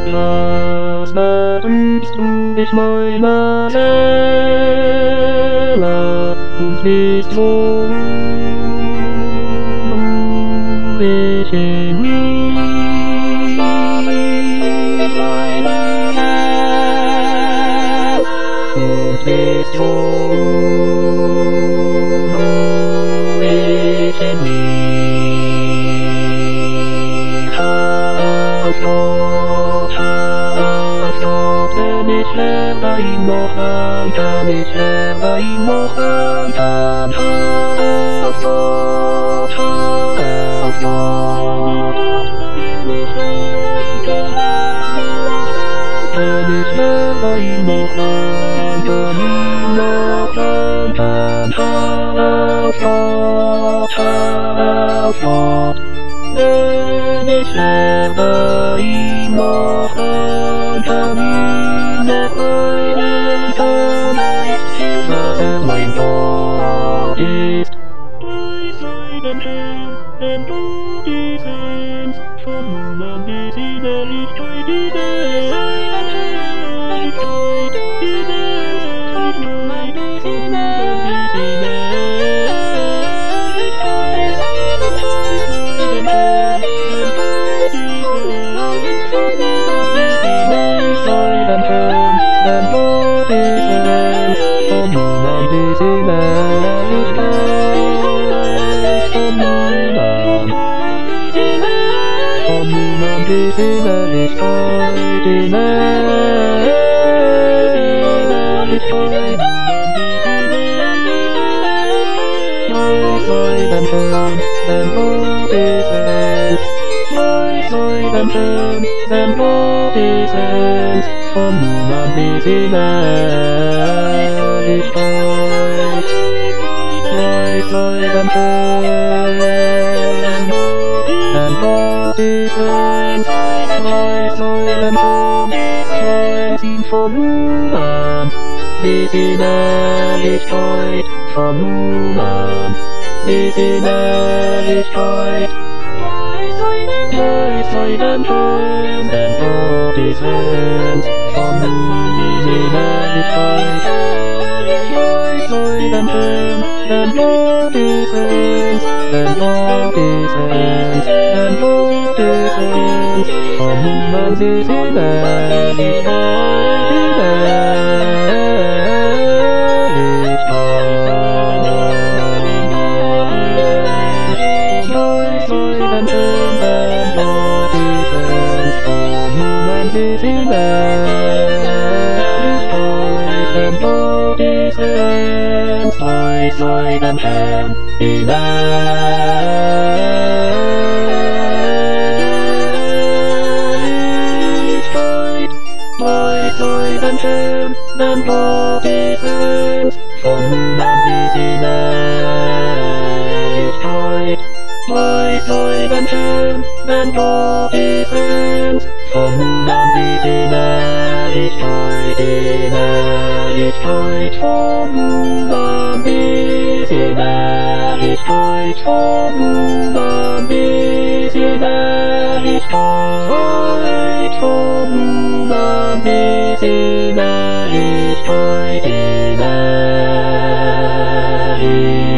Was machst du mich, meiner Seele, und bist wo ich in mir? Und bist wo ich in mir? Halt Gott, wenn ich lebe ihn noch an, kann ich lebe ihn noch an, kann halt Gott, wenn ich lebe ihn noch an, kann ihn noch an, kann halt Gott, wenn ich lebe ihn noch an, kann ihn noch einen, kann ich, was mein Gott ist. Bei seinem Herrn, denn du diesen, von nun an bis in Ewigkeit dieses, seinen Herrlichkeit, dieses, von nun an bis in Ewigkeit, seinen Herrn, denn du diesen, von nun an bis in Ewigkeit, denn du diesen, von nun an bis in Bis in Ewigkeit, in Ewigkeit, sei dein Herrn, denn Gott ist es, sei dein Herrn, denn Gott ist es, von nun an bis in Ewigkeit, sei dein Herrn, denn Gott ist es, von nun an, bis in Ewigkeit, von nun an, bis in Ewigkeit. Sei dein Herrn, denn Gott ist es, von nun bis in Ewigkeit. Sei dein Herrn, denn Gott ist es, denn Gott ist es, denn Gott ist es, von nun an bis in Ewigkeit, in Ewigkeit. Sei dein Herrn, denn Gott ist es, von nun an bis in Ewigkeit, denn Gott ist es, sei dein Herrn, in sei dein Herrn, denn Gott ist es, von nun an bis in Ewigkeit. Sei dein Herrn, denn Gott ist es, von nun an bis in Ewigkeit, in Ewigkeit, von nun an bis in Ewigkeit, von nun an bis in Ewigkeit, von nun an bis in Ewigkeit, in Ewigkeit.